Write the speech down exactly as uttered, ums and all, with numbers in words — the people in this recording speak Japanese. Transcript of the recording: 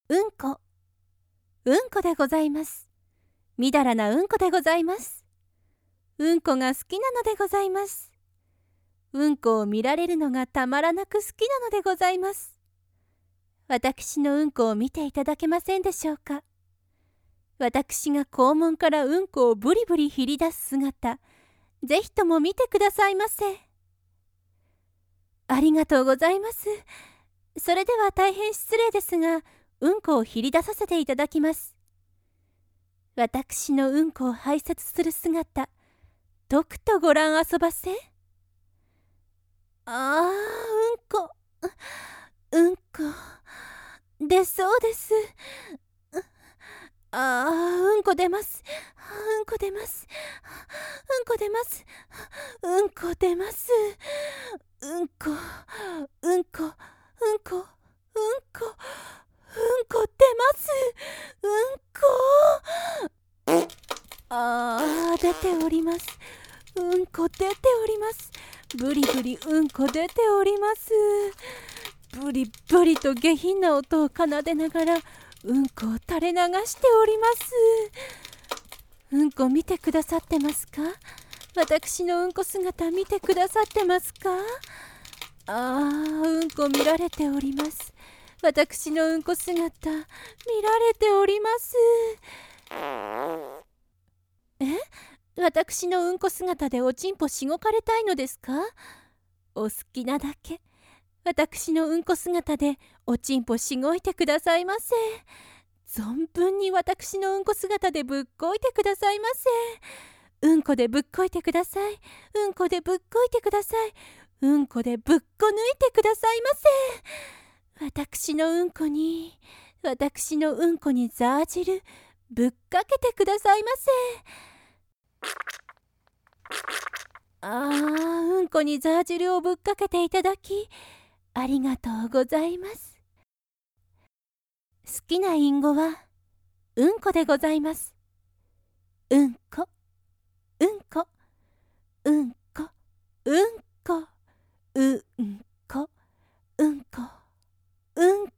うんこ、うんこでございます。みだらなうんこでございます。うんこが好きなのでございます。うんこを見られるのがたまらなく好きなのでございます。私のうんこを見ていただけませんでしょうか。私が肛門からうんこをブリブリひり出す姿、ぜひとも見てくださいませ。ありがとうございます。それでは大変失礼ですが、うんこをひり出させていただきます。私のうんこを排泄する姿、とくとご覧あそばせ。ああ、うんこ、うんこ、出そうです。ああ、うんこ出ます。うんこ出ます。うんこ出ます。うんこ出ます。うんこ、うんこ、うんこ、うんこ、うんこ出ます。うんこ。ああ、出ております。うんこ出ております。ブリブリうんこ出ております。ブリブリと下品な音を奏でながらうんこを垂れ流しております。うんこ見てくださってますか？私のうんこ姿見てくださってますか？ああ、うんこ見られております。私のうんこ姿見られております。え？私のうんこ姿でおちんぽしごかれたいのですか？お好きなだけ私のうんこ姿でおちんぽしごいてくださいませ。存分に私のうんこ姿でぶっこいてくださいませ。うんこでぶっこいてください。うんこでぶっこいてください。うんこでぶっこ抜いてくださいませ。私のうんこに私のうんこにザー汁ぶっかけてくださいませ。あー、うんこにザー汁をぶっかけていただきありがとうございます。好きな隠語はうんこでございます。うんこ、うんこ、うんこ、うんこ、うんこ、うんこ、うん